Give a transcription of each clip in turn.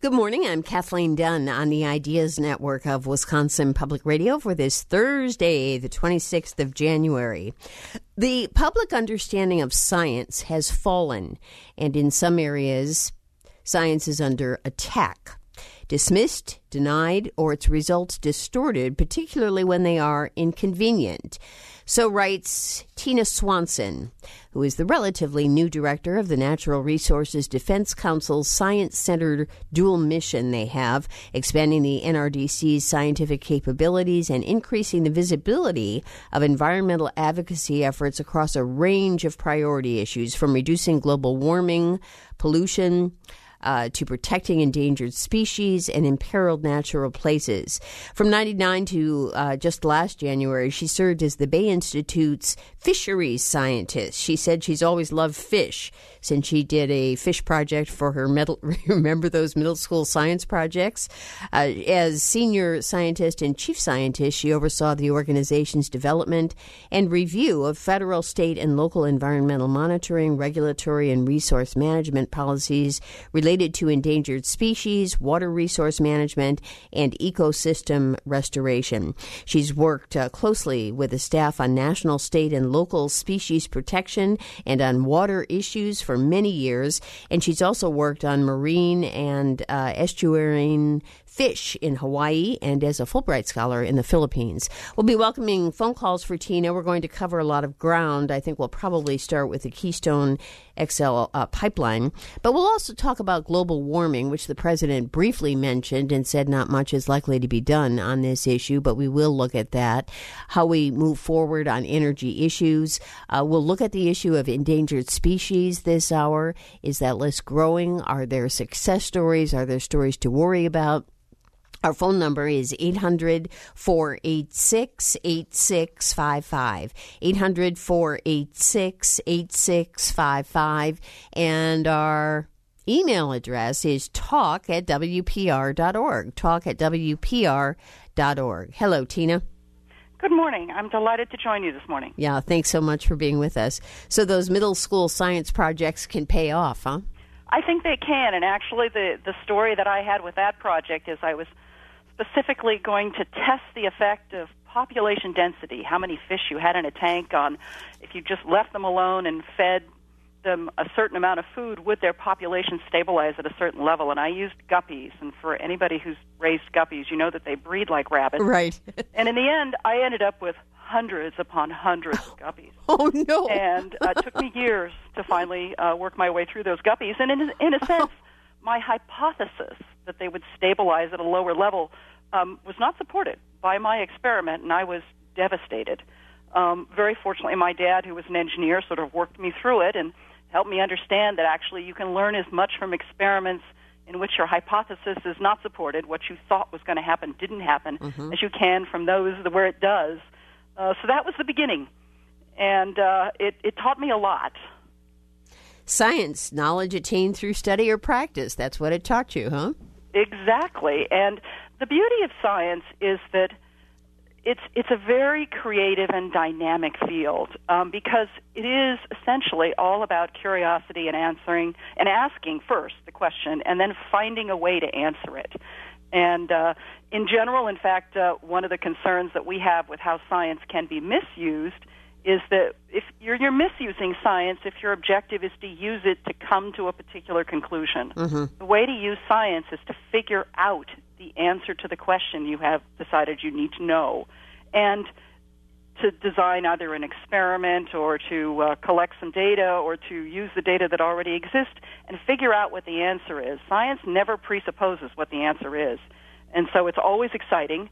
Good morning. I'm Kathleen Dunn on the Ideas Network of Wisconsin Public Radio for this Thursday, the 26th of January. The public understanding of science has fallen, and in some areas, science is under attack. Dismissed, denied, or its results distorted, particularly when they are inconvenient. So writes Tina Swanson, who is the relatively new director of the Natural Resources Defense Council's science-centered dual mission they have, expanding the NRDC's scientific capabilities and increasing the visibility of environmental advocacy efforts across a range of priority issues, from reducing global warming, pollution, to protecting endangered species and imperiled natural places. From 1999 to just last January, she served as the Bay Institute's fisheries scientist. She said she's always loved fish since she did a fish project for her remember those middle school science projects? As senior scientist and chief scientist, she oversaw the organization's development and review of federal, state, and local environmental monitoring, regulatory, and resource management policies related to endangered species, water resource management, and ecosystem restoration. She's worked closely with the staff on national, state, and local species protection and on water issues for many years, and she's also worked on marine and estuarine fish in Hawaii and as a Fulbright Scholar in the Philippines. We'll be welcoming phone calls for Tina. We're going to cover a lot of ground. I think we'll probably start with the Keystone XL pipeline. But we'll also talk about global warming, which the president briefly mentioned and said not much is likely to be done on this issue, but we will look at that. How we move forward on energy issues. We'll look at the issue of endangered species this hour. Is that list growing? Are there success stories? Are there stories to worry about? Our phone number is 800-486-8655, 800-486-8655, and our email address is talk@wpr.org, talk@wpr.org. Hello, Tina. Good morning. I'm delighted to join you this morning. Yeah, thanks so much for being with us. So those middle school science projects can pay off, huh? I think they can, and actually the story that I had with that project is I was specifically going to test the effect of population density, how many fish you had in a tank, on if you just left them alone and fed them a certain amount of food, would their population stabilize at a certain level? And I used guppies, and for anybody who's raised guppies, you know that they breed like rabbits. Right. And in the end, I ended up with hundreds upon hundreds of guppies. Oh, no. And it took me years to finally work my way through those guppies. And in a sense, my hypothesis that they would stabilize at a lower level was not supported by my experiment, and I was devastated. Very fortunately, my dad, who was an engineer, sort of worked me through it and helped me understand that actually you can learn as much from experiments in which your hypothesis is not supported, what you thought was going to happen didn't happen, as you can from those where it does. So that was the beginning, and it taught me a lot. Science, knowledge attained through study or practice. That's what it taught you, huh? Exactly. And the beauty of science is that it's a very creative and dynamic field because it is essentially all about curiosity and asking first the question and then finding a way to answer it. And in general, in fact, one of the concerns that we have with how science can be misused is that if you're misusing science if your objective is to use it to come to a particular conclusion. Mm-hmm. The way to use science is to figure out the answer to the question you have decided you need to know, and to design either an experiment or to collect some data or to use the data that already exists and figure out what the answer is. Science never presupposes what the answer is, and so it's always exciting,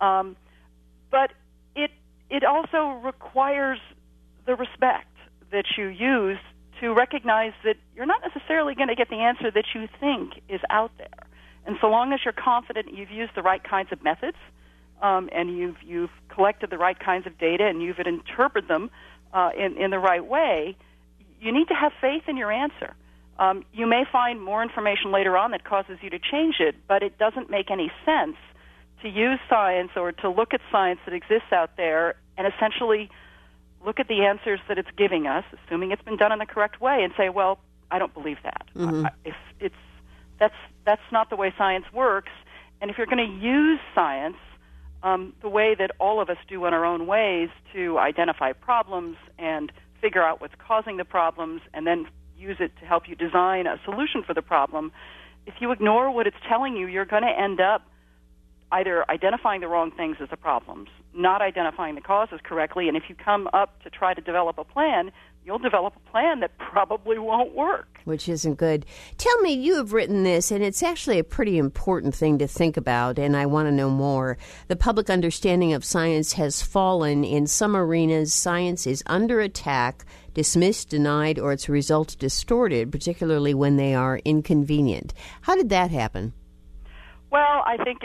but it also requires the respect that you use to recognize that you're not necessarily going to get the answer that you think is out there. And so long as you're confident you've used the right kinds of methods and you've collected the right kinds of data and you've interpreted them in the right way, you need to have faith in your answer. You may find more information later on that causes you to change it, but it doesn't make any sense to use science or to look at science that exists out there and essentially look at the answers that it's giving us, assuming it's been done in the correct way, and say, well, I don't believe that. Mm-hmm. that's not the way science works. And if you're going to use science the way that all of us do in our own ways to identify problems and figure out what's causing the problems and then use it to help you design a solution for the problem, if you ignore what it's telling you, you're going to end up either identifying the wrong things as the problems, not identifying the causes correctly, and if you come up to try to develop a plan, you'll develop a plan that probably won't work. Which isn't good. Tell me, you have written this, and it's actually a pretty important thing to think about, and I want to know more. The public understanding of science has fallen. In some arenas, science is under attack, dismissed, denied, or its results distorted, particularly when they are inconvenient. How did that happen? Well, I think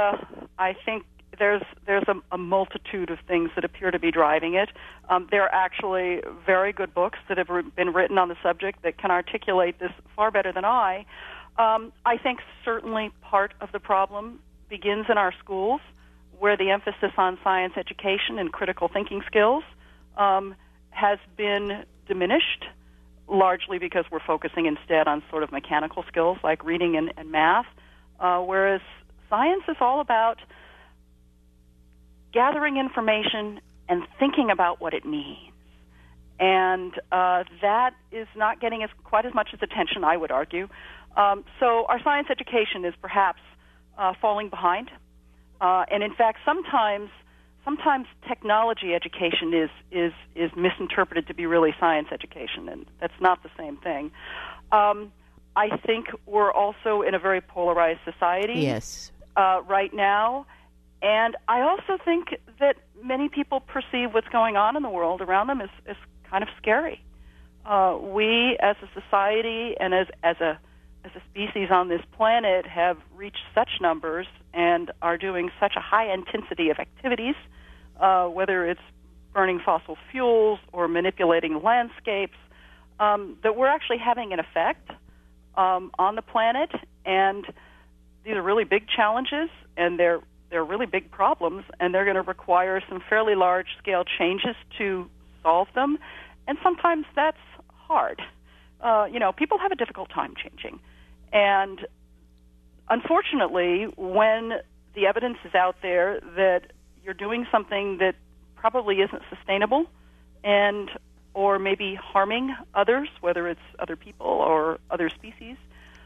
there's a multitude of things that appear to be driving it. There are actually very good books that have been written on the subject that can articulate this far better than I. I think certainly part of the problem begins in our schools, where the emphasis on science education and critical thinking skills has been diminished, largely because we're focusing instead on sort of mechanical skills like reading and math, whereas science is all about gathering information and thinking about what it means. And that is not getting quite as much as attention, I would argue. So our science education is perhaps falling behind. And in fact, sometimes technology education is misinterpreted to be really science education, and that's not the same thing. I think we're also in a very polarized society. Yes. Right now. And I also think that many people perceive what's going on in the world around them as kind of scary. We, as a society and as a species on this planet, have reached such numbers and are doing such a high intensity of activities, whether it's burning fossil fuels or manipulating landscapes, that we're actually having an effect on the planet. And these are really big challenges, and they're really big problems, and they're going to require some fairly large-scale changes to solve them, and sometimes that's hard. People have a difficult time changing. And unfortunately, when the evidence is out there that you're doing something that probably isn't sustainable and or maybe harming others, whether it's other people or other species,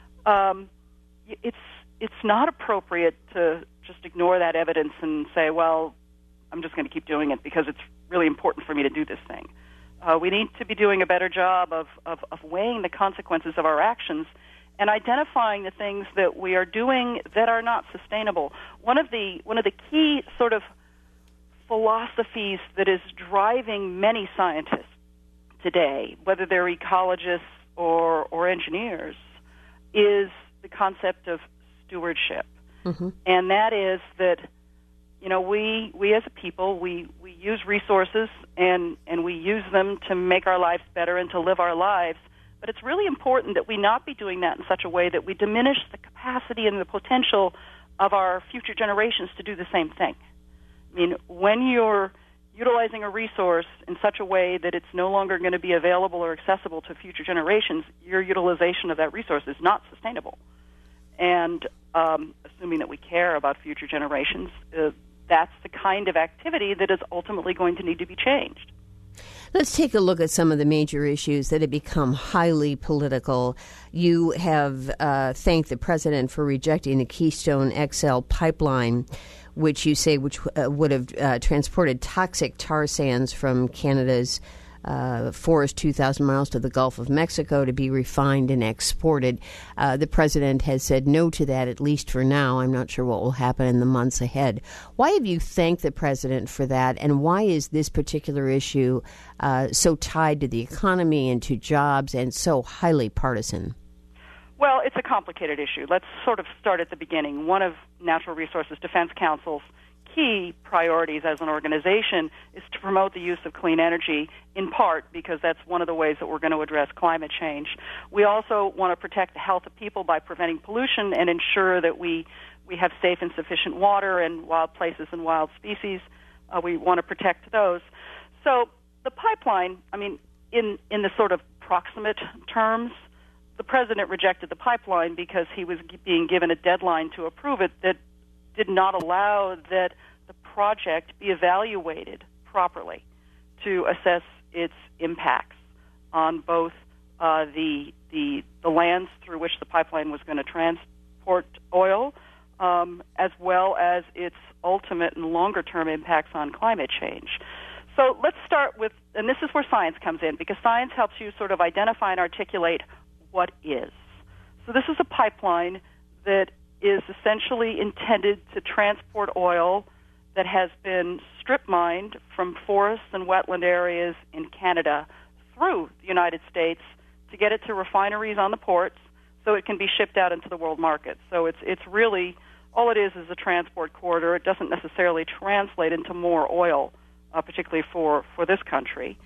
it's not appropriate to just ignore that evidence and say, well, I'm just going to keep doing it because it's really important for me to do this thing. We need to be doing a better job of weighing the consequences of our actions and identifying the things that we are doing that are not sustainable. One of the key sort of philosophies that is driving many scientists today, whether they're ecologists or engineers, is the concept of stewardship. Mm-hmm. And that is that, we as a people, we use resources and we use them to make our lives better and to live our lives. But it's really important that we not be doing that in such a way that we diminish the capacity and the potential of our future generations to do the same thing. I mean, when you're utilizing a resource in such a way that it's no longer going to be available or accessible to future generations, your utilization of that resource is not sustainable. And assuming that we care about future generations, that's the kind of activity that is ultimately going to need to be changed. Let's take a look at some of the major issues that have become highly political. You have thanked the president for rejecting the Keystone XL pipeline, which you say would have transported toxic tar sands from Canada's forest 2,000 miles to the Gulf of Mexico to be refined and exported. The president has said no to that, at least for now. I'm not sure what will happen in the months ahead. Why have you thanked the president for that, and why is this particular issue so tied to the economy and to jobs and so highly partisan? Well, it's a complicated issue. Let's sort of start at the beginning. One of Natural Resources Defense Council's key priorities as an organization is to promote the use of clean energy, in part because that's one of the ways that we're going to address climate change. We also want to protect the health of people by preventing pollution and ensure that we have safe and sufficient water and wild places and wild species. We want to protect those. So the pipeline, I mean, in the sort of proximate terms, the president rejected the pipeline because he was being given a deadline to approve it that did not allow that the project be evaluated properly to assess its impacts on both the lands through which the pipeline was going to transport oil, as well as its ultimate and longer-term impacts on climate change. So let's start with, and this is where science comes in, because science helps you sort of identify and articulate what is. So this is a pipeline that is essentially intended to transport oil that has been strip mined from forests and wetland areas in Canada through the United States to get it to refineries on the ports so it can be shipped out into the world market. So it's really, all it is a transport corridor. It doesn't necessarily translate into more oil, particularly for this country.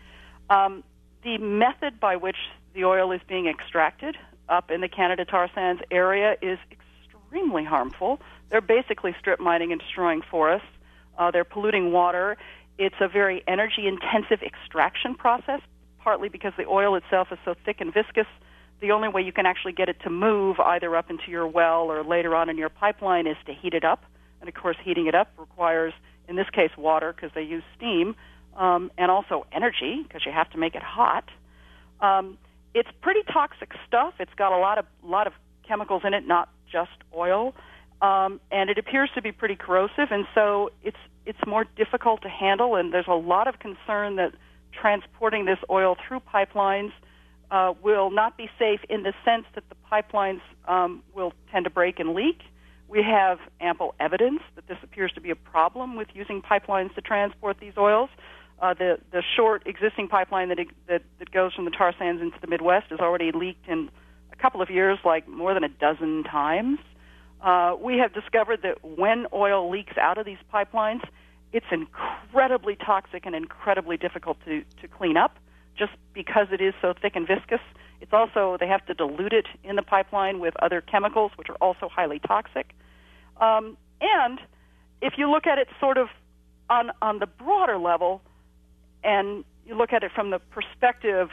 The method by which the oil is being extracted up in the Canada tar sands area is extremely harmful. They're basically strip mining and destroying forests. They're polluting water. It's a very energy-intensive extraction process, partly because the oil itself is so thick and viscous. The only way you can actually get it to move either up into your well or later on in your pipeline is to heat it up. And, of course, heating it up requires, in this case, water because they use steam, and also energy because you have to make it hot. It's pretty toxic stuff. It's got a lot of chemicals in it, not just oil, and it appears to be pretty corrosive, and so it's more difficult to handle, and there's a lot of concern that transporting this oil through pipelines will not be safe in the sense that the pipelines will tend to break and leak. We have ample evidence that this appears to be a problem with using pipelines to transport these oils. The short existing pipeline that goes from the tar sands into the Midwest has already leaked in a couple of years, like more than a dozen times. We have discovered that when oil leaks out of these pipelines, it's incredibly toxic and incredibly difficult to clean up just because it is so thick and viscous. It's also, they have to dilute it in the pipeline with other chemicals, which are also highly toxic. And if you look at it sort of on the broader level, and you look at it from the perspective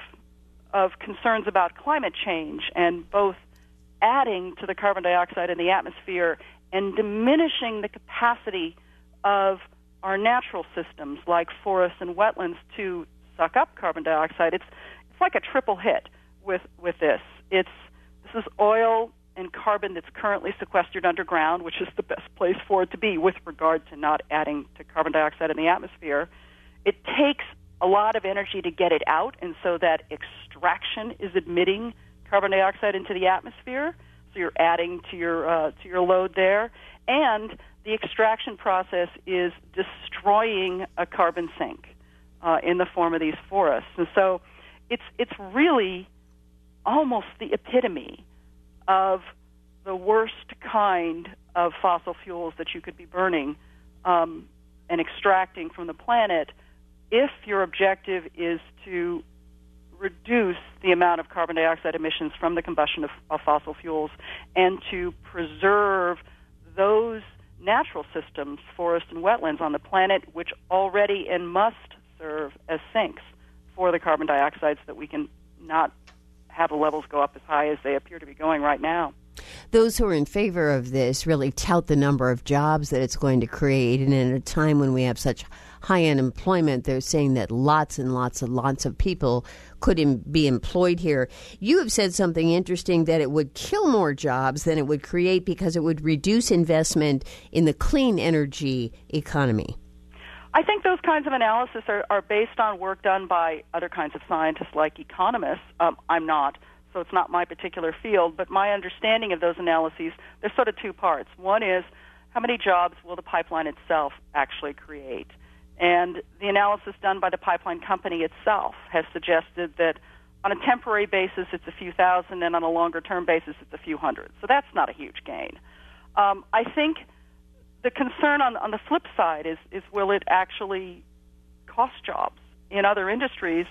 of concerns about climate change and both adding to the carbon dioxide in the atmosphere and diminishing the capacity of our natural systems like forests and wetlands to suck up carbon dioxide, it's like a triple hit with this. This is oil and carbon that's currently sequestered underground, which is the best place for it to be with regard to not adding to carbon dioxide in the atmosphere. It takes a lot of energy to get it out, and so that extraction is emitting carbon dioxide into the atmosphere. So you're adding to your load there, and the extraction process is destroying a carbon sink in the form of these forests. And so it's really almost the epitome of the worst kind of fossil fuels that you could be burning and extracting from the planet if your objective is to reduce the amount of carbon dioxide emissions from the combustion of fossil fuels and to preserve those natural systems, forests and wetlands on the planet, which already and must serve as sinks for the carbon dioxides that we can not have the levels go up as high as they appear to be going right now. Those who are in favor of this really tout the number of jobs that it's going to create, and in a time when we have such high unemployment, they're saying that lots and lots of people could be employed here. You have said something interesting, that it would kill more jobs than it would create because it would reduce investment in the clean energy economy. I think those kinds of analysis are based on work done by other kinds of scientists like economists. I'm not, so it's not my particular field, but my understanding of those analyses, there's sort of two parts. One is, how many jobs will the pipeline itself actually create? And the analysis done by the pipeline company itself has suggested that on a temporary basis it's a few thousand, and on a longer-term basis it's a few hundred. So that's not a huge gain. I think the concern on the flip side is will it actually cost jobs in other industries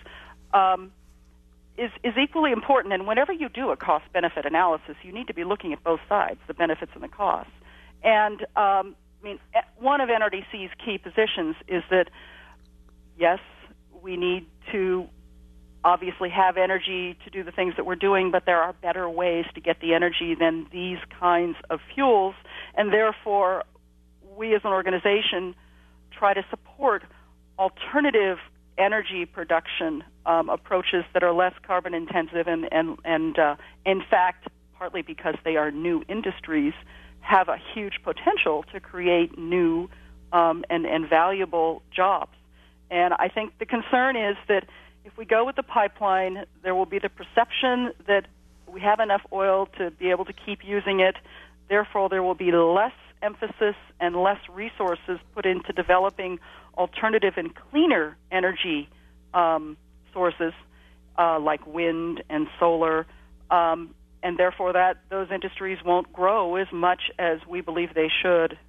is equally important. And whenever you do a cost-benefit analysis, you need to be looking at both sides, the benefits and the costs. And one of NRDC's key positions is that, yes, we need to obviously have energy to do the things that we're doing, but there are better ways to get the energy than these kinds of fuels, and therefore we as an organization try to support alternative energy production approaches that are less carbon intensive and in fact, partly because they are new industries, have a huge potential to create new and valuable jobs. And I think the concern is that if we go with the pipeline, there will be the perception that we have enough oil to be able to keep using it. Therefore, there will be less emphasis and less resources put into developing alternative and cleaner energy sources like wind and solar, and therefore those industries won't grow as much as we believe they should.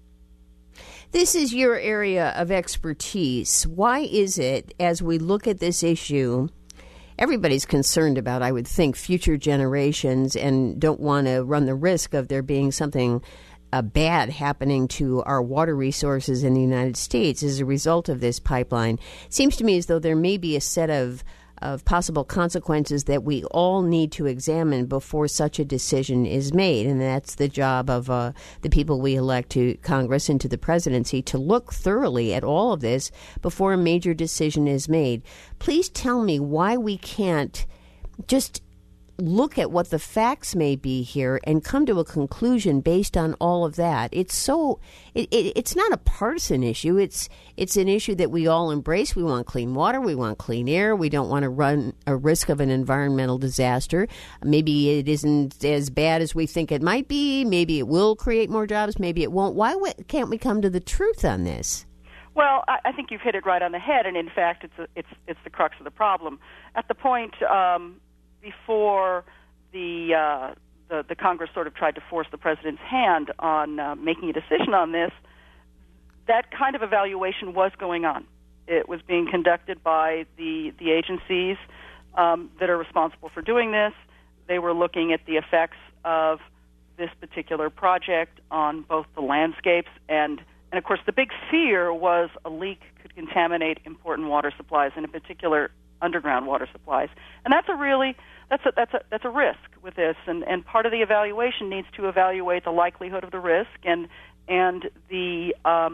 This is your area of expertise. Why is it, as we look at this issue, everybody's concerned about, I would think, future generations and don't want to run the risk of there being something bad happening to our water resources in the United States as a result of this pipeline? It seems to me as though there may be a set of possible consequences that we all need to examine before such a decision is made. And that's the job of the people we elect to Congress and to the presidency, to look thoroughly at all of this before a major decision is made. Please tell me why we can't just look at what the facts may be here and come to a conclusion based on all of that. It's not a partisan issue. It's an issue that we all embrace. We want clean water. We want clean air. We don't want to run a risk of an environmental disaster. Maybe it isn't as bad as we think it might be. Maybe it will create more jobs. Maybe it won't. Why can't we come to the truth on this? Well, I think you've hit it right on the head, and in fact, it's the crux of the problem. At the point before the Congress sort of tried to force the president's hand on making a decision on this, that kind of evaluation was going on. It was being conducted by the agencies that are responsible for doing this. They were looking at the effects of this particular project on both the landscapes and of course, the big fear was a leak could contaminate important water supplies, and in particular, underground water supplies. And that's a risk with this. And part of the evaluation needs to evaluate the likelihood of the risk and then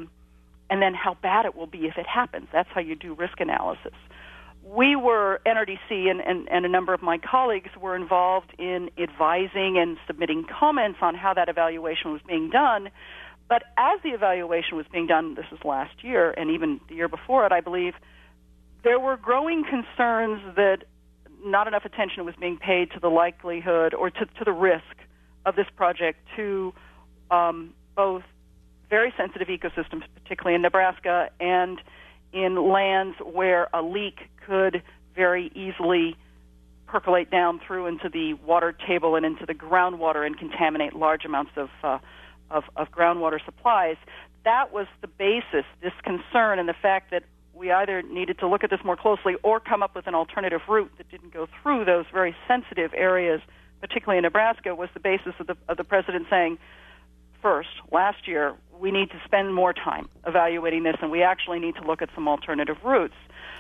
how bad it will be if it happens. That's how you do risk analysis. We were, NRDC and a number of my colleagues were involved in advising and submitting comments on how that evaluation was being done. But as the evaluation was being done, this was last year, and even the year before it, I believe, there were growing concerns that not enough attention was being paid to the likelihood or to the risk of this project to both very sensitive ecosystems, particularly in Nebraska, and in lands where a leak could very easily percolate down through into the water table and into the groundwater and contaminate large amounts of groundwater supplies. That was the basis, this concern, and the fact that we either needed to look at this more closely or come up with an alternative route that didn't go through those very sensitive areas, particularly in Nebraska, was the basis of the president saying, first, last year, we need to spend more time evaluating this, and we actually need to look at some alternative routes.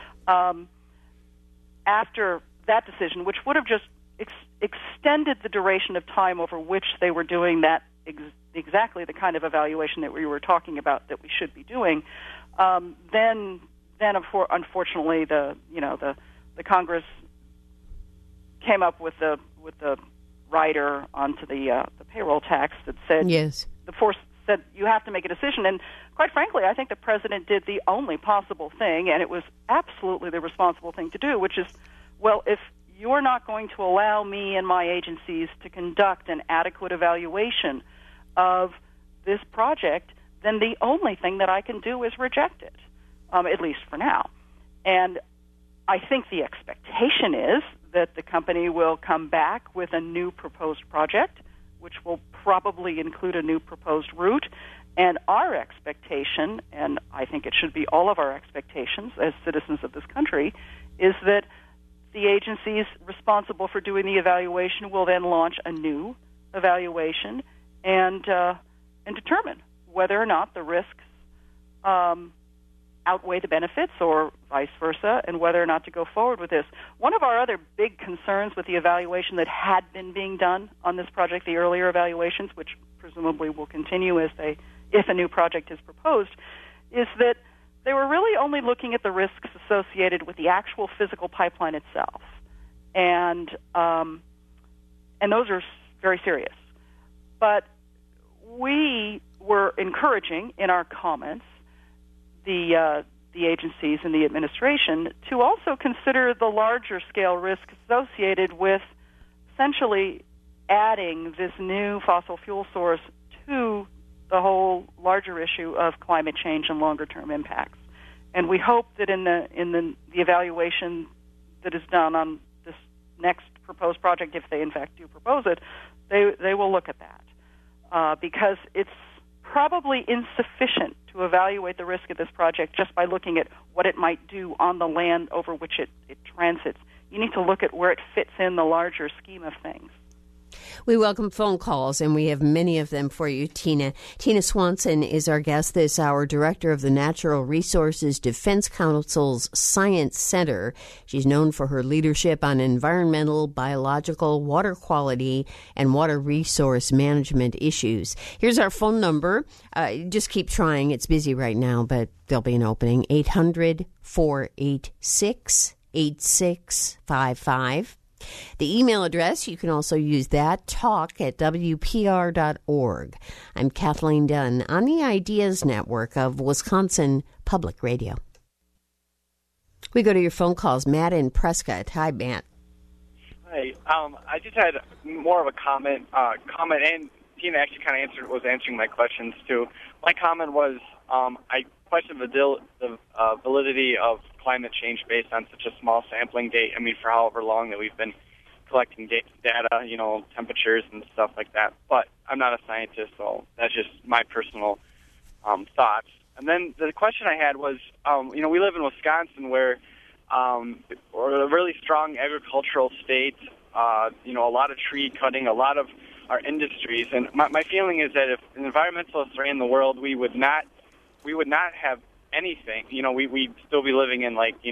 After that decision, which would have just extended the duration of time over which they were doing that exactly the kind of evaluation that we were talking about that we should be doing, then unfortunately the Congress came up with the rider onto the payroll tax that said yes. The force said you have to make a decision, and quite frankly, I think the president did the only possible thing, and it was absolutely the responsible thing to do, which is, well, if you're not going to allow me and my agencies to conduct an adequate evaluation of this project, then the only thing that I can do is reject it, at least for now. And I think the expectation is that the company will come back with a new proposed project, which will probably include a new proposed route. And our expectation, and I think it should be all of our expectations as citizens of this country, is that the agencies responsible for doing the evaluation will then launch a new evaluation and determine whether or not the risks outweigh the benefits or vice versa, and whether or not to go forward with this. One of our other big concerns with the evaluation that had been being done on this project, the earlier evaluations, which presumably will continue if a new project is proposed, is that they were really only looking at the risks associated with the actual physical pipeline itself. And those are very serious. But we were encouraging in our comments the agencies and the administration to also consider the larger scale risk associated with essentially adding this new fossil fuel source to the whole larger issue of climate change and longer term impacts. And we hope that in the evaluation that is done on this next proposed project, if they in fact do propose it, they will look at that because it's probably insufficient to evaluate the risk of this project just by looking at what it might do on the land over which it transits. You need to look at where it fits in the larger scheme of things. We welcome phone calls, and we have many of them for you, Tina. Tina Swanson is our guest this hour, director of the Natural Resources Defense Council's Science Center. She's known for her leadership on environmental, biological, water quality, and water resource management issues. Here's our phone number. Just keep trying. It's busy right now, but there'll be an opening. 800-486-8655. The email address, you can also use that, talk@wpr.org. I'm Kathleen Dunn on the Ideas Network of Wisconsin Public Radio. We go to your phone calls. Matt in Prescott. Hi, Matt. Hi. I just had more of a comment, and Tina actually kind of was answering my questions, too. My comment was I question the validity of climate change based on such a small sampling date. I mean, for however long that we've been collecting data, temperatures and stuff like that. But I'm not a scientist, so that's just my personal thoughts. And then the question I had was, we live in Wisconsin where we're a really strong agricultural state, a lot of tree cutting, a lot of our industries. And my feeling is that if environmentalists ran the world, we would not have anything. We'd still be living in like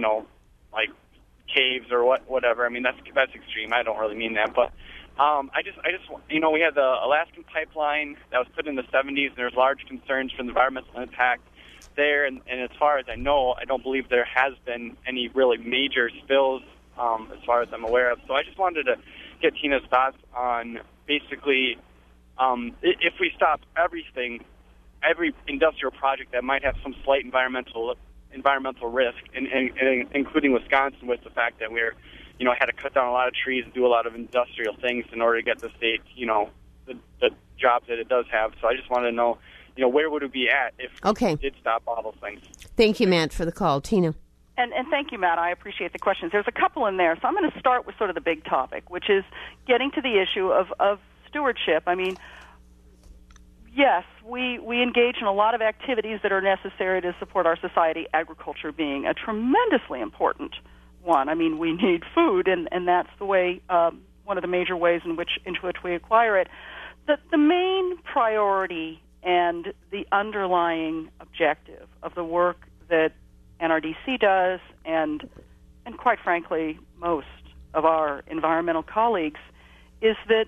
caves or whatever. I mean, that's extreme. I don't really mean that, but I just we had the Alaskan pipeline that was put in the 70s, and there's large concerns for the environmental impact there. And as far as I know, I don't believe there has been any really major spills as far as I'm aware of. So I just wanted to get Tina's thoughts on basically if we stop everything, every industrial project that might have some slight environmental risk, and including Wisconsin, with the fact that we're, had to cut down a lot of trees and do a lot of industrial things in order to get the state, the jobs that it does have. So I just wanted to know, where would it be at if we did stop all those things? Thank you, Matt, for the call. Tina. And thank you, Matt. I appreciate the questions. There's a couple in there. So I'm going to start with sort of the big topic, which is getting to the issue of stewardship. I mean, yes, we engage in a lot of activities that are necessary to support our society, agriculture being a tremendously important one. I mean, we need food, and that's the way, one of the major ways into which we acquire it. The main priority and the underlying objective of the work that NRDC does, and quite frankly, most of our environmental colleagues, is that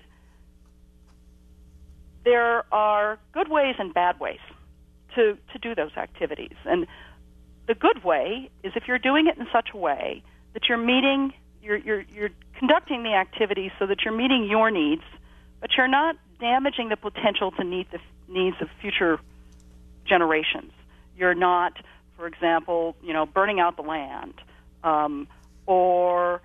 there are good ways and bad ways to do those activities. And the good way is if you're doing it in such a way that you're conducting the activities so that you're meeting your needs, but you're not damaging the potential to meet the needs of future generations. You're not, for example, burning out the land, or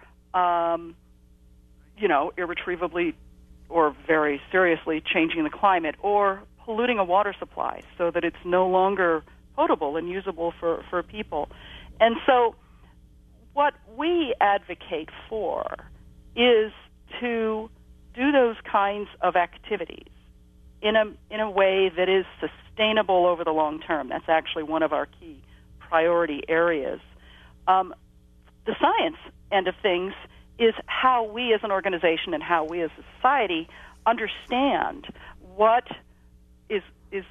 irretrievably or very seriously changing the climate, or polluting a water supply so that it's no longer potable and usable for people. And so what we advocate for is to do those kinds of activities in a way that is sustainable over the long term. That's actually one of our key priority areas. The science end of things is how we as an organization and how we as a society understand what is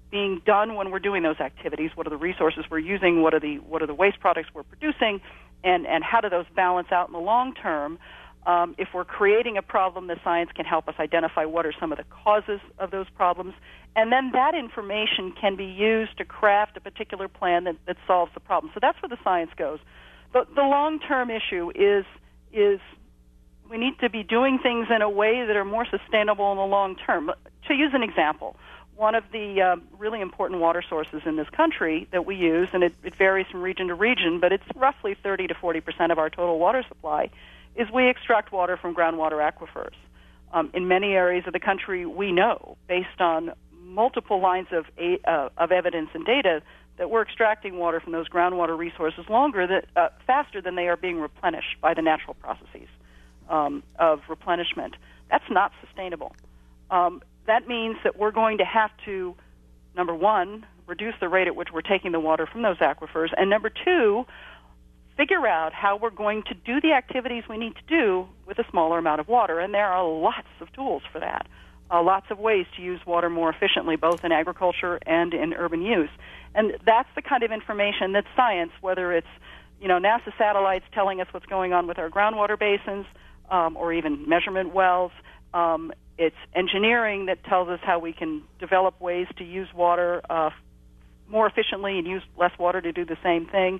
being done when we're doing those activities? What are the resources we're using? What are the waste products we're producing? And how do those balance out in the long term? If we're creating a problem, the science can help us identify what are some of the causes of those problems. And then that information can be used to craft a particular plan that solves the problem. So that's where the science goes. But the long-term issue is we need to be doing things in a way that are more sustainable in the long term. To use an example, one of the really important water sources in this country that we use, and it varies from region to region, but it's roughly 30 to 40% of our total water supply, is we extract water from groundwater aquifers. In many areas of the country, we know, based on multiple lines of evidence and data, that we're extracting water from those groundwater resources faster than they are being replenished by the natural processes of replenishment. That's not sustainable. That means that we're going to have to, number one, reduce the rate at which we're taking the water from those aquifers, and number two, figure out how we're going to do the activities we need to do with a smaller amount of water. And there are lots of tools for that, lots of ways to use water more efficiently, both in agriculture and in urban use. And that's the kind of information that science, whether it's NASA satellites telling us what's going on with our groundwater basins, or even measurement wells, it's engineering that tells us how we can develop ways to use water more efficiently and use less water to do the same thing.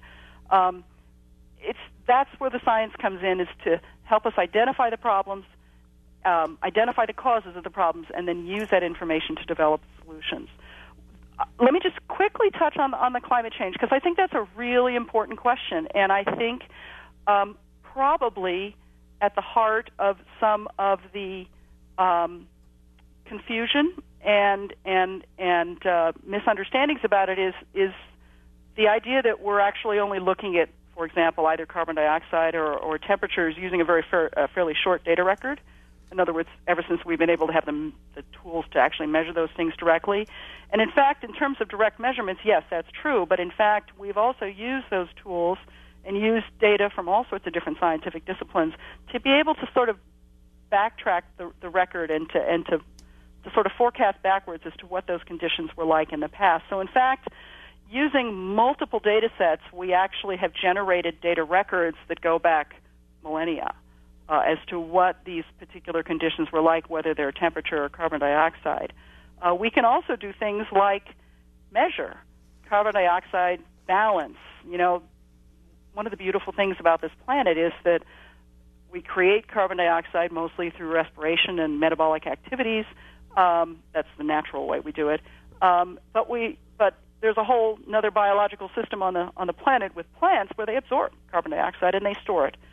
That's where the science comes in, is to help us identify the problems, identify the causes of the problems, and then use that information to develop solutions. Let me just quickly touch on the climate change, because I think that's a really important question, and I think probably at the heart of some of the confusion and misunderstandings about it is the idea that we're actually only looking at, for example, either carbon dioxide or temperatures using a fairly short data record. In other words, ever since we've been able to have the tools to actually measure those things directly. And in fact, in terms of direct measurements, yes, that's true. But in fact, we've also used those tools and used data from all sorts of different scientific disciplines to be able to sort of backtrack the record and to sort of forecast backwards as to what those conditions were like in the past. So in fact, using multiple data sets, we actually have generated data records that go back millennia as to what these particular conditions were like, whether they're temperature or carbon dioxide. We can also do things like measure carbon dioxide balance. One of the beautiful things about this planet is that we create carbon dioxide mostly through respiration and metabolic activities. That's the natural way we do it. But there's a whole another biological system on the planet with plants where they absorb carbon dioxide and they store it.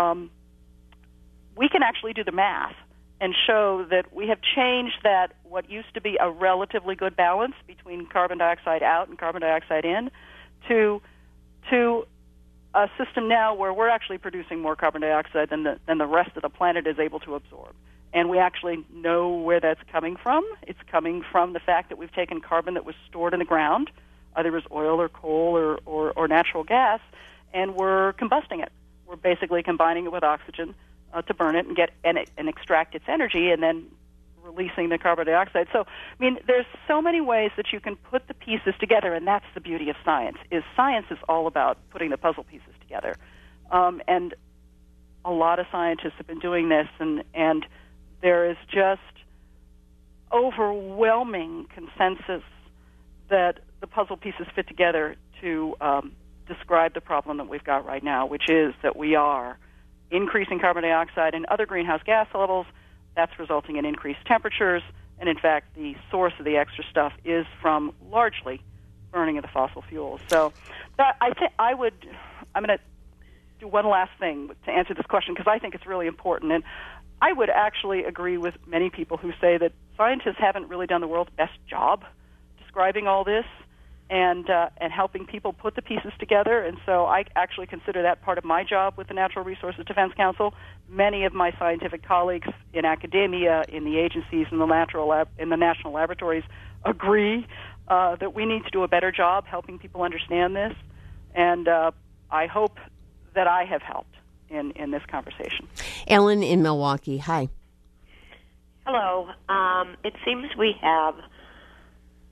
We can actually do the math and show that we have changed that what used to be a relatively good balance between carbon dioxide out and carbon dioxide in to a system now where we're actually producing more carbon dioxide than the rest of the planet is able to absorb. And we actually know where that's coming from. It's coming from the fact that we've taken carbon that was stored in the ground, either as oil or coal or natural gas, and we're combusting it. We're basically combining it with oxygen to burn it and extract its energy, and then releasing the carbon dioxide. So, there's so many ways that you can put the pieces together, and that's the beauty of science. Science is all about putting the puzzle pieces together. And a lot of scientists have been doing this, and there is just overwhelming consensus that the puzzle pieces fit together to describe the problem that we've got right now, which is that we are increasing carbon dioxide and other greenhouse gas levels. That's resulting in increased temperatures, and in fact, the source of the extra stuff is from largely burning of the fossil fuels. So, I'm going to do one last thing to answer this question because I think it's really important, and I would actually agree with many people who say that scientists haven't really done the world's best job describing all this and helping people put the pieces together. And so I actually consider that part of my job with the Natural Resources Defense Council. Many of my scientific colleagues in academia, in the agencies, in the national laboratories agree that we need to do a better job helping people understand this. And I hope that I have helped in this conversation. Ellen in Milwaukee, hi. Hello. It seems we have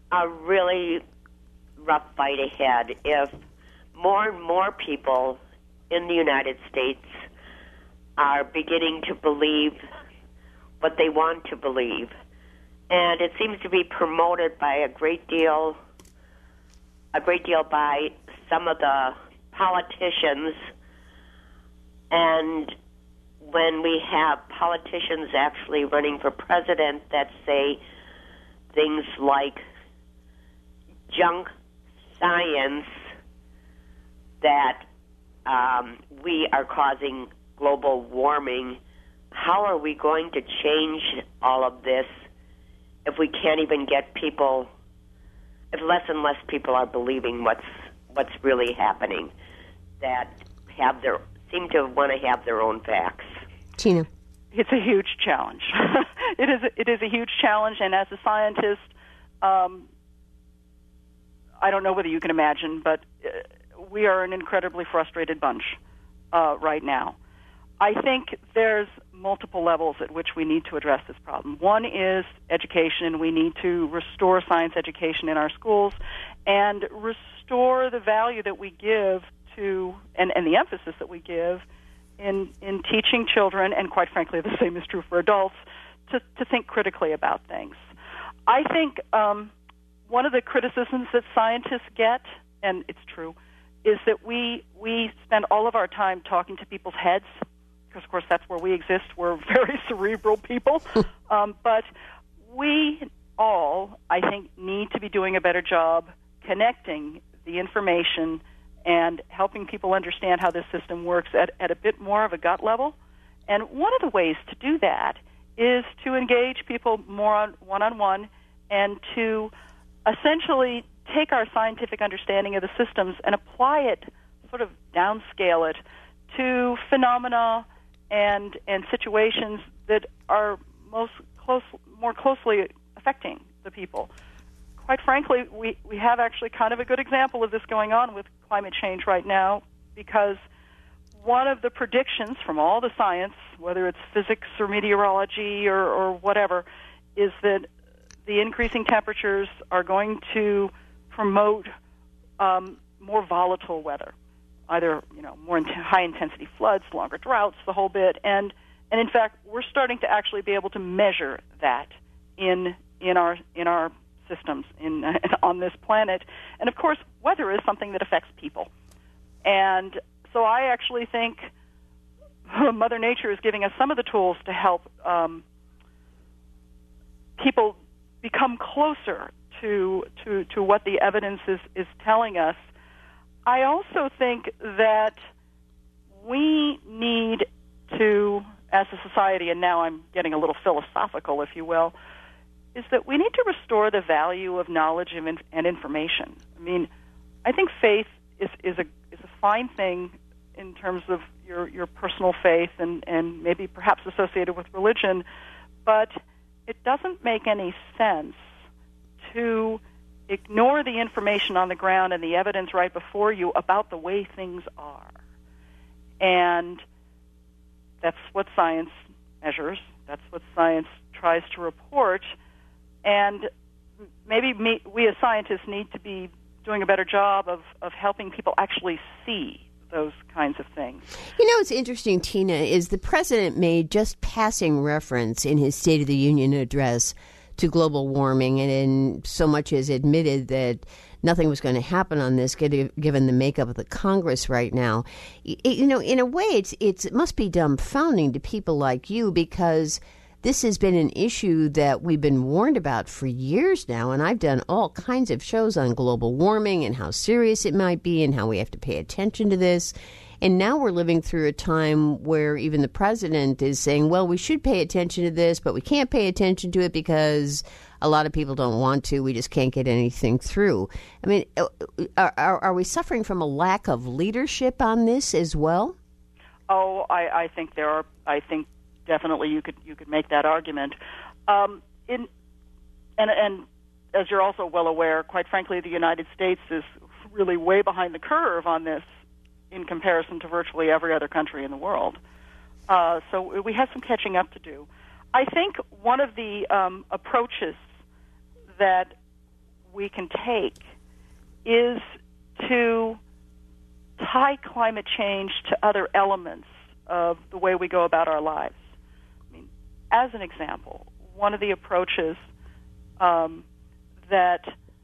a really rough fight ahead if more and more people in the United States are beginning to believe what they want to believe. And it seems to be promoted by a great deal by some of the politicians. And when we have politicians actually running for president that say things like junk science, that we are causing global warming, how are we going to change all of this if we can't even get people, if less and less people are believing what's really happening, that seem to want to have their own facts? Tina. It's a huge challenge. It is a huge challenge, and as a scientist, I don't know whether you can imagine, but we are an incredibly frustrated bunch right now. I think there's multiple levels at which we need to address this problem. One is education. We need to restore science education in our schools and restore the value that we give to, and the emphasis that we give in teaching children, and quite frankly, the same is true for adults, to think critically about things. I think one of the criticisms that scientists get, and it's true, is that we spend all of our time talking to people's heads, because, of course, that's where we exist. We're very cerebral people. But we all, I think, need to be doing a better job connecting the information and helping people understand how this system works at a bit more of a gut level. And one of the ways to do that is to engage people more one-on-one and to essentially take our scientific understanding of the systems and apply it, sort of downscale it, to phenomena and situations that are more closely affecting the people. Quite frankly, we have actually kind of a good example of this going on with climate change right now, because one of the predictions from all the science, whether it's physics or meteorology or whatever, is that the increasing temperatures are going to promote more volatile weather, either more high-intensity floods, longer droughts, the whole bit. And in fact, we're starting to actually be able to measure that in our systems on this planet. And of course, weather is something that affects people. And so I actually think Mother Nature is giving us some of the tools to help people become closer to what the evidence is telling us. I also think that we need to, as a society, and now I'm getting a little philosophical, if you will, is that we need to restore the value of knowledge and information. I mean, I think faith is a fine thing in terms of your personal faith and maybe perhaps associated with religion, but it doesn't make any sense to ignore the information on the ground and the evidence right before you about the way things are. And that's what science measures. That's what science tries to report. And maybe we as scientists need to be doing a better job of helping people actually see those kinds of things. What's interesting, Tina, is the president made just passing reference in his State of the Union address to global warming, and in so much as admitted that nothing was going to happen on this, given the makeup of the Congress right now. In a way, it must be dumbfounding to people like you, because this has been an issue that we've been warned about for years now, and I've done all kinds of shows on global warming and how serious it might be and how we have to pay attention to this. And now we're living through a time where even the president is saying, well, we should pay attention to this, but we can't pay attention to it because a lot of people don't want to. We just can't get anything through. I mean, are we suffering from a lack of leadership on this as well? Oh, I think there are. I think definitely you could make that argument. And as you're also well aware, quite frankly, the United States is really way behind the curve on this in comparison to virtually every other country in the world. So we have some catching up to do. I think one of the approaches that we can take is to tie climate change to other elements of the way we go about our lives. I mean, as an example, one of the approaches that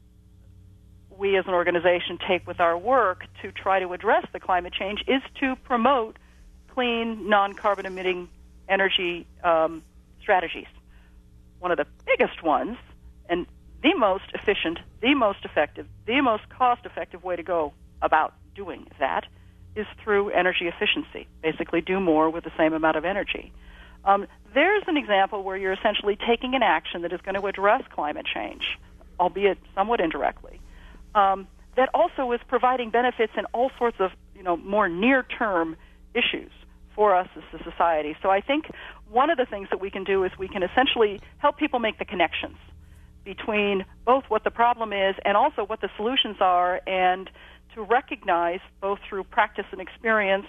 we as an organization take with our work to try to address the climate change is to promote clean, non-carbon emitting energy strategies. One of the biggest ones, and the most efficient, the most effective, the most cost-effective way to go about doing that is through energy efficiency. Basically, do more with the same amount of energy. There's an example where you're essentially taking an action that is going to address climate change, albeit somewhat indirectly, that also is providing benefits in all sorts of, more near-term issues for us as a society. So I think one of the things that we can do is we can essentially help people make the connections between both what the problem is and also what the solutions are, and to recognize, both through practice and experience,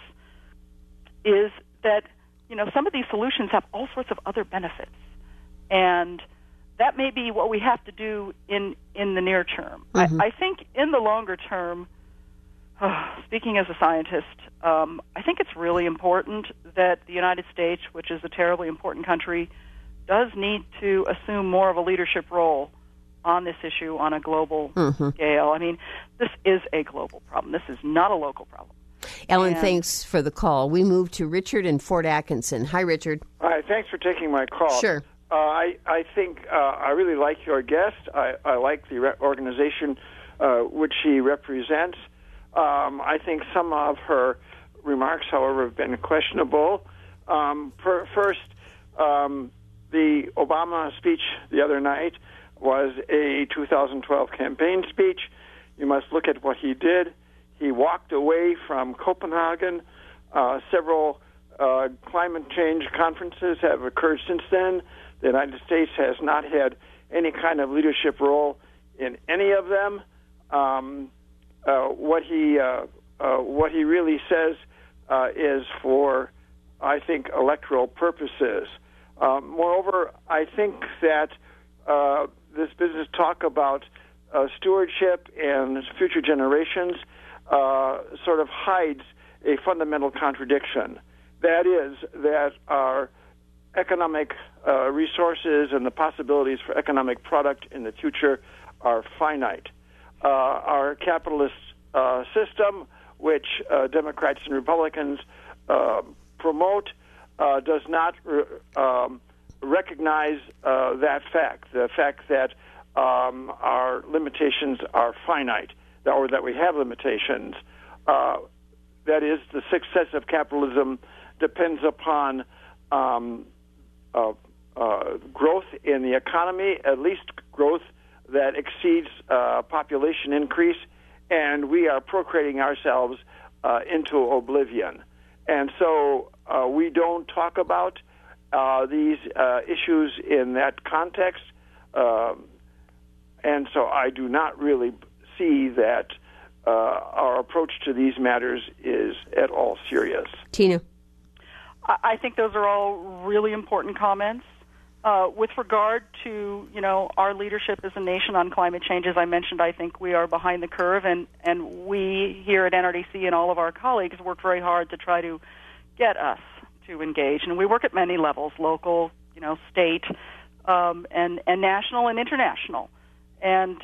is that, some of these solutions have all sorts of other benefits. And that may be what we have to do in the near term. Mm-hmm. I think in the longer term, speaking as a scientist, I think it's really important that the United States, which is a terribly important country, does need to assume more of a leadership role on this issue on a global scale. I mean, this is a global problem. This is not a local problem. Ellen, thanks for the call. We move to Richard in Fort Atkinson. Hi, Richard. Hi, thanks for taking my call. Sure. I think I really like your guest. I like the organization which she represents. I think some of her remarks, however, have been questionable. First, the Obama speech the other night was a 2012 campaign speech. You must look at what he did. He walked away from Copenhagen. Several climate change conferences have occurred since then. The United States has not had any kind of leadership role in any of them. What he really says is for, I think, electoral purposes. Moreover, I think that this business talk about stewardship and future generations sort of hides a fundamental contradiction. That is that our economic resources and the possibilities for economic product in the future are finite. Our capitalist system, which Democrats and Republicans promote, does not recognize that fact, the fact that our limitations are finite, or that we have limitations. That is, the success of capitalism depends upon growth in the economy, at least growth that exceeds population increase, and we are procreating ourselves into oblivion. And so we don't talk about these issues in that context, and so I do not really see that our approach to these matters is at all serious. Tina? I think those are all really important comments. With regard to, our leadership as a nation on climate change, as I mentioned, I think we are behind the curve, and we here at NRDC and all of our colleagues work very hard to try to get us to engage. And we work at many levels, local, state, and national and international. And,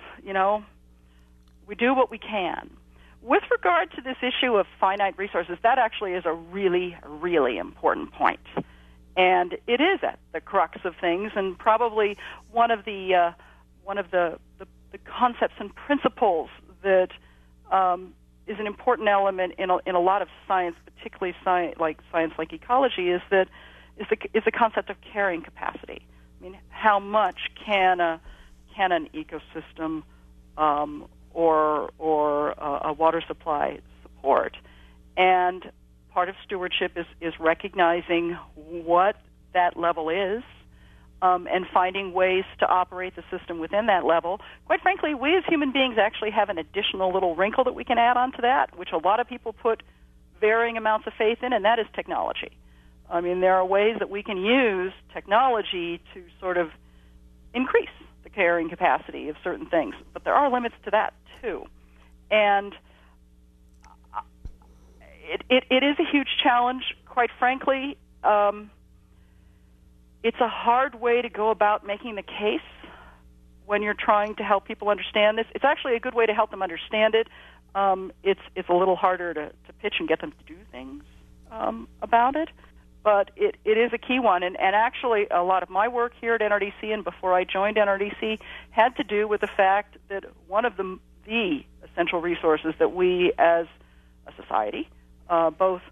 we do what we can. With regard to this issue of finite resources, that actually is a really, really important point. And it is at the crux of things, and probably one of the concepts and principles that is an important element in a lot of science, particularly science like ecology, is the concept of carrying capacity. I mean, how much can an ecosystem or a water supply support? And part of stewardship is recognizing what that level is, and finding ways to operate the system within that level. Quite frankly, we as human beings actually have an additional little wrinkle that we can add on to that, which a lot of people put varying amounts of faith in, and that is technology. I mean, there are ways that we can use technology to sort of increase the the carrying capacity of certain things. But there are limits to that, too. And it is a huge challenge, quite frankly. It's a hard way to go about making the case when you're trying to help people understand this. It's actually a good way to help them understand it. It's a little harder to pitch and get them to do things about it. But it is a key one. And actually, a lot of my work here at NRDC and before I joined NRDC had to do with the fact that one of the essential resources that we as a society, both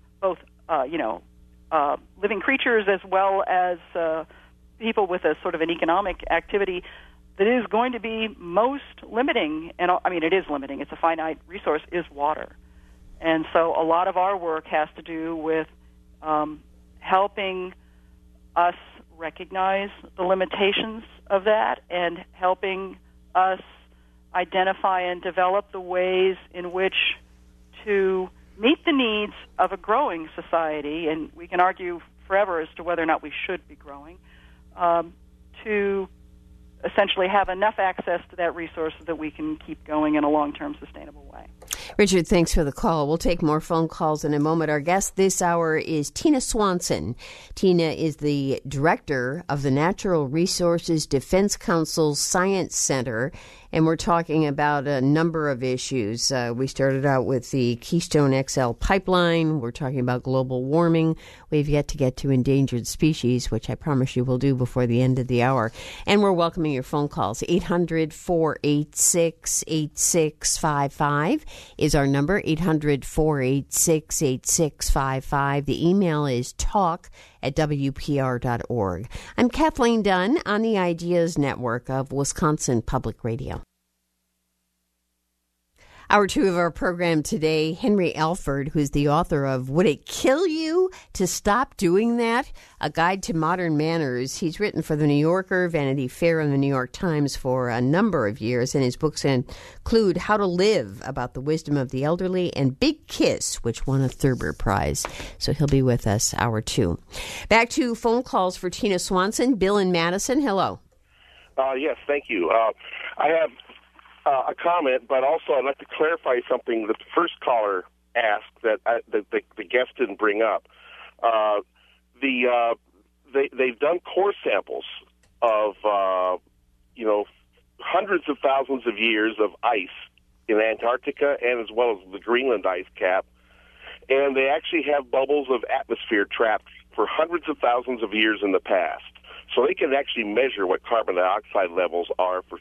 living creatures as well as people with a sort of an economic activity that is going to be most limiting, and I mean it is limiting, it's a finite resource, is water. And so a lot of our work has to do with helping us recognize the limitations of that and helping us identify and develop the ways in which to meet the needs of a growing society, and we can argue forever as to whether or not we should be growing, to essentially have enough access to that resource so that we can keep going in a long-term sustainable way. Richard, thanks for the call. We'll take more phone calls in a moment. Our guest this hour is Tina Swanson. Tina is the director of the Natural Resources Defense Council's Science Center, and we're talking about a number of issues. We started out with the Keystone XL pipeline. We're talking about global warming. We've yet to get to endangered species, which I promise you we'll do before the end of the hour. And we're welcoming your phone calls. 800-486-8655 is our number, 800-486-8655. The email is talk@WPR.org. I'm Kathleen Dunn on the Ideas Network of Wisconsin Public Radio. Hour 2 of our program today, Henry Alford, who's the author of Would It Kill You to Stop Doing That? A Guide to Modern Manners. He's written for The New Yorker, Vanity Fair, and The New York Times for a number of years, and his books include How to Live, About the Wisdom of the Elderly, and Big Kiss, which won a Thurber Prize. So he'll be with us, Hour 2. Back to phone calls for Tina Swanson. Bill in Madison, hello. Yes, thank you. I have a comment, but also I'd like to clarify something that the first caller asked that the guest didn't bring up. They've done core samples of hundreds of thousands of years of ice in Antarctica and as well as the Greenland ice cap, and they actually have bubbles of atmosphere trapped for hundreds of thousands of years in the past. So they can actually measure what carbon dioxide levels are for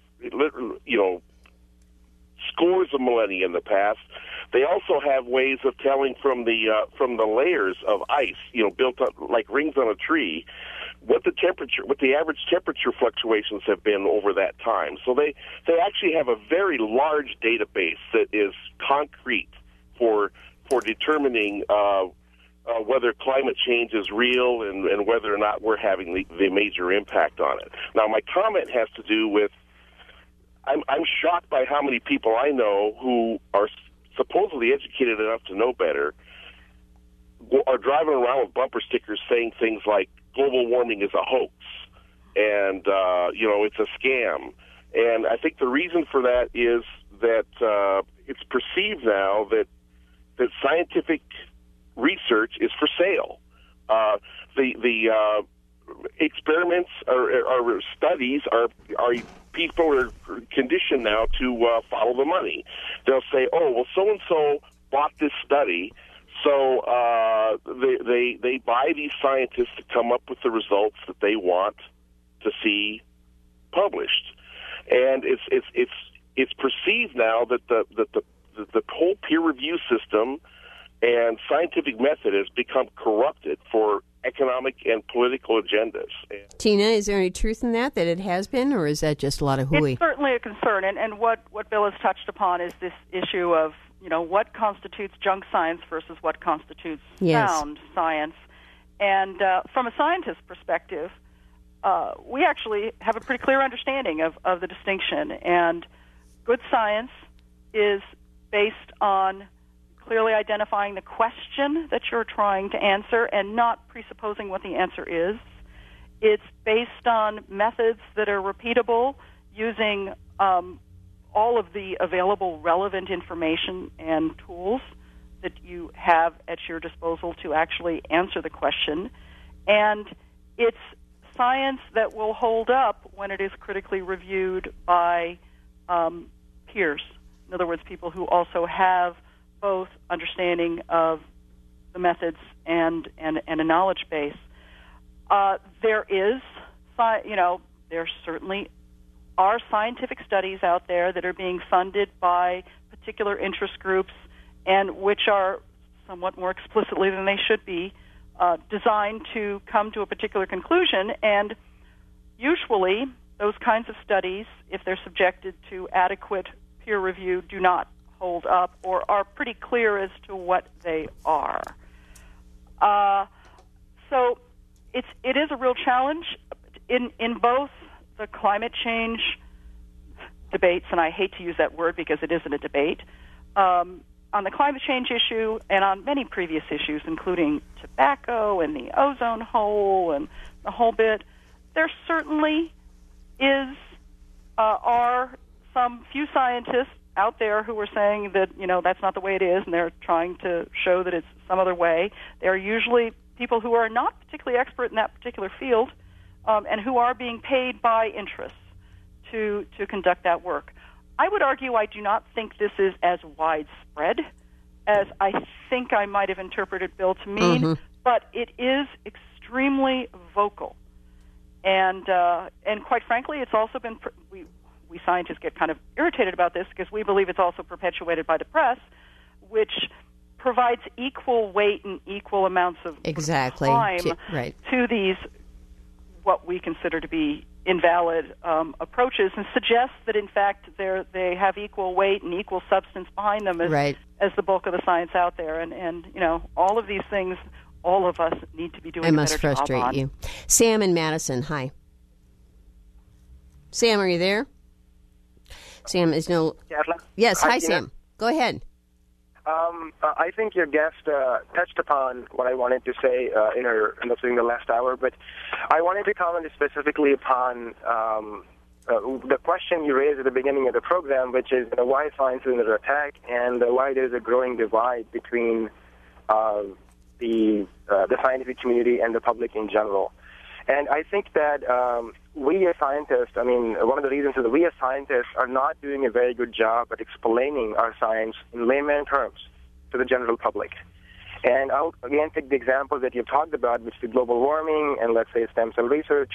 scores of millennia in the past. They also have ways of telling from the layers of ice, built up like rings on a tree, what the average temperature fluctuations have been over that time. So they actually have a very large database that is concrete for determining whether climate change is real and whether or not we're having the major impact on it. Now, my comment has to do with I'm shocked by how many people I know who are supposedly educated enough to know better are driving around with bumper stickers saying things like global warming is a hoax and it's a scam. And I think the reason for that is that it's perceived now that scientific research is for sale. The experiments or studies are people are conditioned now to follow the money. They'll say, "Oh, well, so and so bought this study, so they buy these scientists to come up with the results that they want to see published." And it's perceived now that the whole peer review system and scientific method has become corrupted for economic and political agendas. Tina, is there any truth in that it has been, or is that just a lot of hooey? It's certainly a concern, and what Bill has touched upon is this issue of, what constitutes junk science versus what constitutes sound science. And from a scientist's perspective, we actually have a pretty clear understanding of the distinction, and good science is based on clearly identifying the question that you're trying to answer and not presupposing what the answer is. It's based on methods that are repeatable using all of the available relevant information and tools that you have at your disposal to actually answer the question. And it's science that will hold up when it is critically reviewed by peers. In other words, people who also have both understanding of the methods and a knowledge base. There certainly are scientific studies out there that are being funded by particular interest groups and which are somewhat more explicitly than they should be designed to come to a particular conclusion. And usually those kinds of studies, if they're subjected to adequate peer review, do not hold up or are pretty clear as to what they are. So it is a real challenge in both the climate change debates, and I hate to use that word because it isn't a debate, on the climate change issue and on many previous issues, including tobacco and the ozone hole and the whole bit. There certainly are some few scientists out there who are saying that, that's not the way it is, and they're trying to show that it's some other way. They're usually people who are not particularly expert in that particular field and who are being paid by interests to conduct that work. I would argue I do not think this is as widespread as I think I might have interpreted Bill to mean, but it is extremely vocal. And quite frankly, it's also been, we scientists get kind of irritated about this because we believe it's also perpetuated by the press, which provides equal weight and equal amounts of time to these, what we consider to be invalid approaches, and suggests that in fact they have equal weight and equal substance behind them as the bulk of the science out there. And all of these things, all of us need to be doing a better job on. I must frustrate you. Sam in Madison, hi. Sam, are you there? Sam is no... Yes, hi Sam. Go ahead. I think your guest touched upon what I wanted to say in the last hour, but I wanted to comment specifically upon the question you raised at the beginning of the program, which is why science is under attack and why there's a growing divide between the scientific community and the public in general. And I think that we as scientists, one of the reasons is that we as scientists are not doing a very good job at explaining our science in layman terms to the general public. And I'll again take the example that you've talked about, which is global warming and, let's say, stem cell research.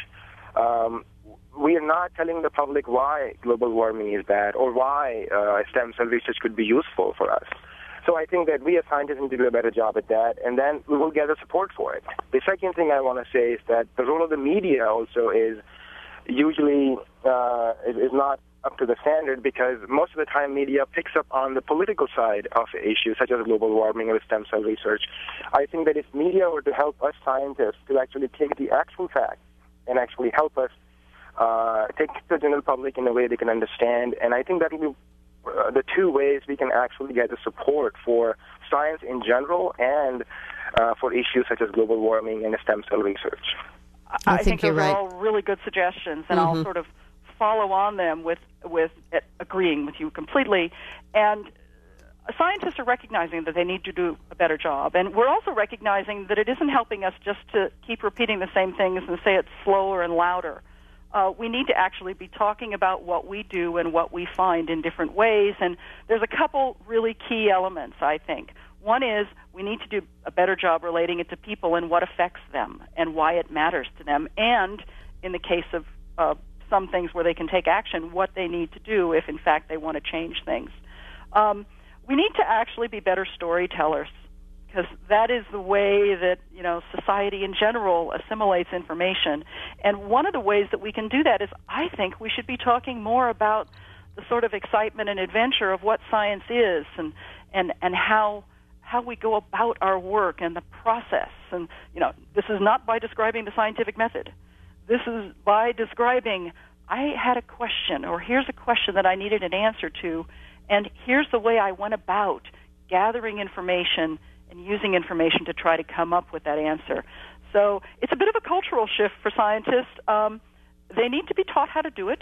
We are not telling the public why global warming is bad or why stem cell research could be useful for us. So I think that we as scientists need to do a better job at that, and then we will get the support for it. The second thing I want to say is that the role of the media also is usually is not up to the standard, because most of the time media picks up on the political side of issues such as global warming or stem cell research. I think that if media were to help us scientists to actually take the actual facts and actually help us take it to the general public in a way they can understand, and I think that will be the two ways we can actually get the support for science in general and for issues such as global warming and stem cell research. I think those are all really good suggestions, and I'll sort of follow on them with agreeing with you completely. And scientists are recognizing that they need to do a better job, and we're also recognizing that it isn't helping us just to keep repeating the same things and say it slower and louder. We need to actually be talking about what we do and what we find in different ways, and there's a couple really key elements, I think. One is we need to do a better job relating it to people and what affects them and why it matters to them, and in the case of some things where they can take action, what they need to do if, in fact, they want to change things. We need to actually be better storytellers, because that is the way that society in general assimilates information. And one of the ways that we can do that is, I think, we should be talking more about the sort of excitement and adventure of what science is and how we go about our work and the process. And this is not by describing the scientific method. This is by describing, I had a question, or here's a question that I needed an answer to, and here's the way I went about gathering information and using information to try to come up with that answer. So it's a bit of a cultural shift for scientists. They need to be taught how to do it.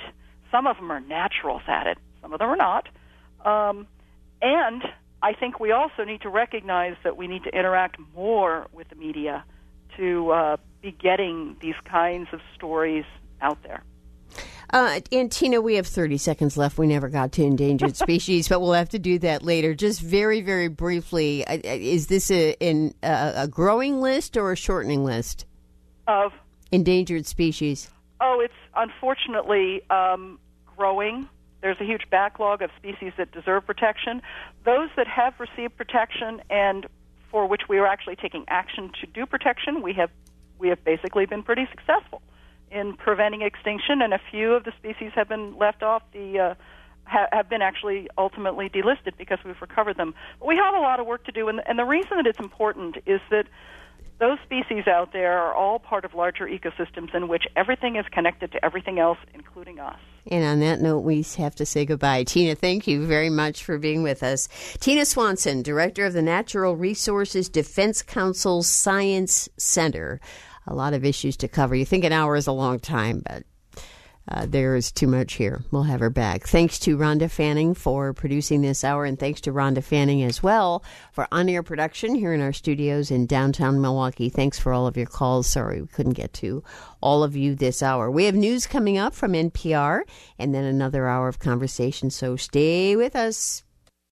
Some of them are naturals at it. Some of them are not. And I think we also need to recognize that we need to interact more with the media to be getting these kinds of stories out there. And Tina, we have 30 seconds left. We never got to endangered species, but we'll have to do that later. Just very, very briefly, is this a growing list or a shortening list? Of? Endangered species. Oh, it's unfortunately growing. There's a huge backlog of species that deserve protection. Those that have received protection and for which we are actually taking action to do protection, we have basically been pretty successful in preventing extinction, and a few of the species have been left off have been actually ultimately delisted because we've recovered them. But we have a lot of work to do, and the reason that it's important is that those species out there are all part of larger ecosystems in which everything is connected to everything else, including us. And on that note, we have to say goodbye. Tina, thank you very much for being with us. Tina Swanson, Director of the Natural Resources Defense Council Science Center. A lot of issues to cover. You think an hour is a long time, but there is too much here. We'll have her back. Thanks to Rhonda Fanning for producing this hour, and thanks to Rhonda Fanning as well for on-air production here in our studios in downtown Milwaukee. Thanks for all of your calls. Sorry we couldn't get to all of you this hour. We have news coming up from NPR and then another hour of conversation, so stay with us.